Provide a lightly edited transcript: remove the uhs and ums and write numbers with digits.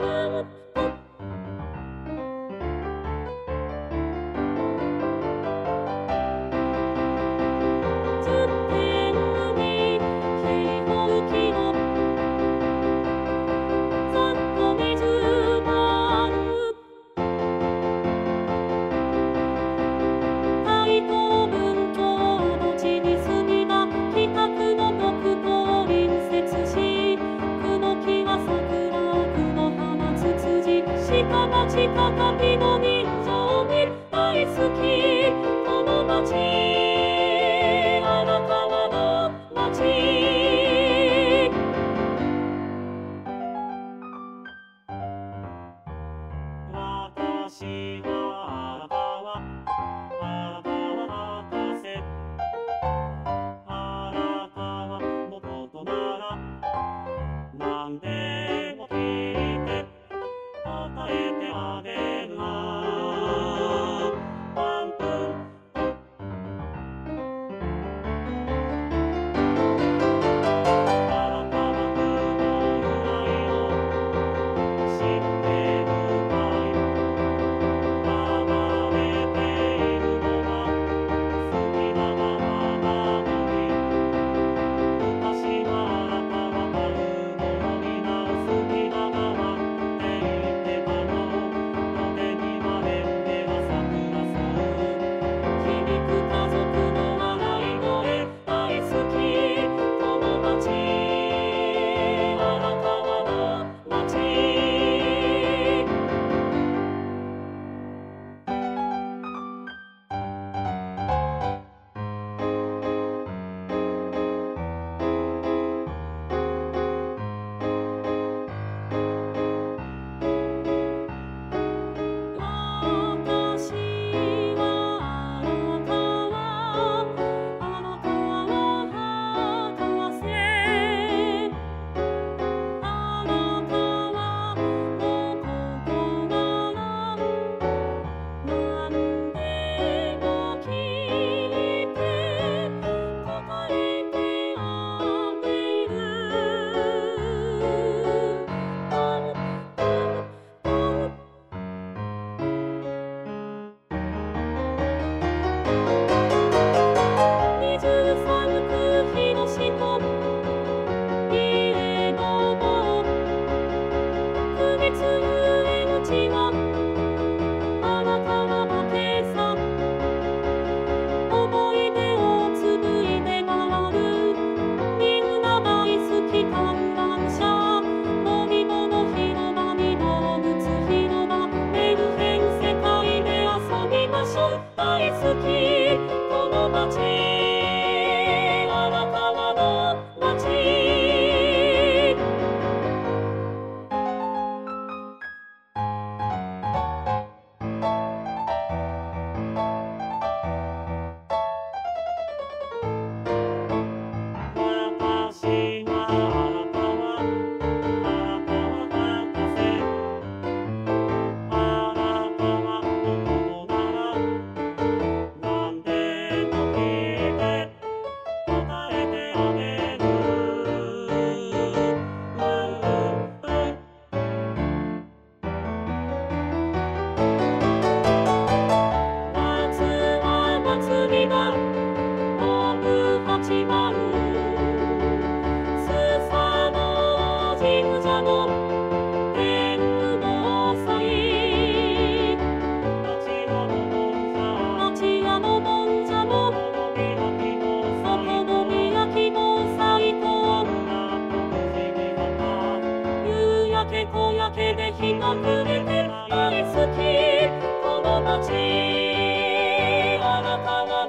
近旅の人情に大好きこの街荒川の街私は荒川博士荒川のことなら何でも聞いて答えてあげるなパンプン荒川区の由来を知ってるかい流れているのは隅田川なのに昔は荒川丸のようになる隅田川大好きこの街荒川の街私は荒川博士荒川のことなら何でも聞いて答えてあげる夏は祭りだ奥八幡須佐の神社の天王祭町屋のもんじゃもお好み焼きも最高夕焼け小焼けで日が暮れて大好きこの街荒川